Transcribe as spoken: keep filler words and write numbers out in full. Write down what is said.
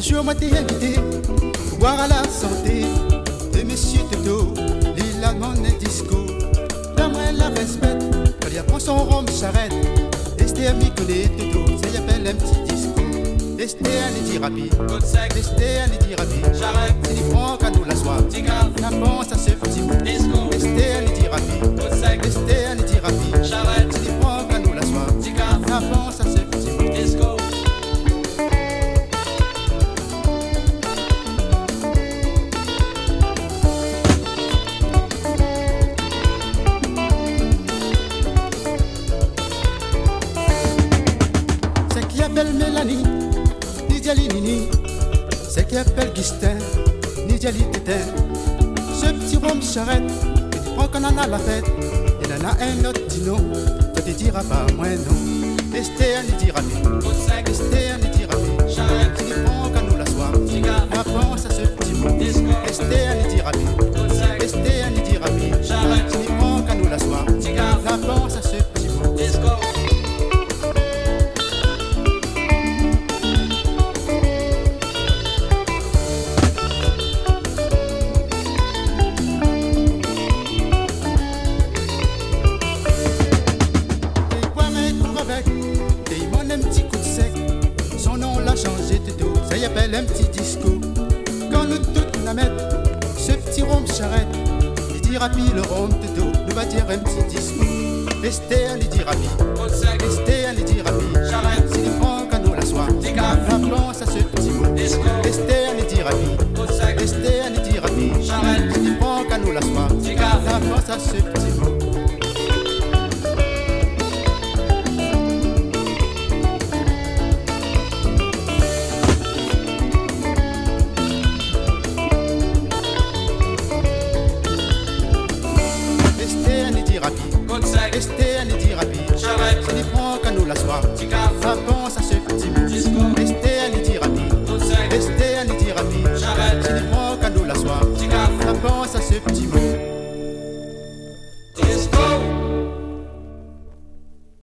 jour, moi t'ai invité pour boire à la santé de Monsieur Toto, Lila Money Disco. Là, moi, la respecte, quand il prend son rhum charrette. Esté à m'y connaît Toto, ça y appelle un petit disco. Esté à l'édi rapide, esté à l'édi rapide. J'arrête, c'est du franc qu'à nous la soie. La pense à ce petit mot. Esté à l'édi rapide, esté à l'édi rapide. J'arrête, c'est du franc qu'à nous la soie. La pense à ce petit mot. Disco. Mélanie, Nidiali Nini, c'est qui appelle Gustin, Nidiali Tétin. Ce petit rhum charrette, tu dis prends qu'on en a la fête. Il en a un autre dit non, tu te diras pas moins non. Esté à Nidi Rabi, Esté à Nidi Rabi, charrette, tu dis prends qu'on nous la soie. La pense à ce petit mot. Esté à Nidi Rabi, Esté à Nidi Rabi, charrette, tu dis prends qu'on nous la soie. La pense à ce petit mot. Ça y appelle un petit disco. Quand nous toutes la mettent, ce petit rhum charrette, il dit rapide le rhum de dos, nous va dire un petit disco. Esté à l'idi rapide, esté à l'idi rapide, charrette, c'est du franc qu'à nous la soie. La pense à ce petit mot. Esté à l'idi rapide, esté à l'idi rapide, charrette, c'est du franc qu'à nous la soie. La pense à ce petit mot.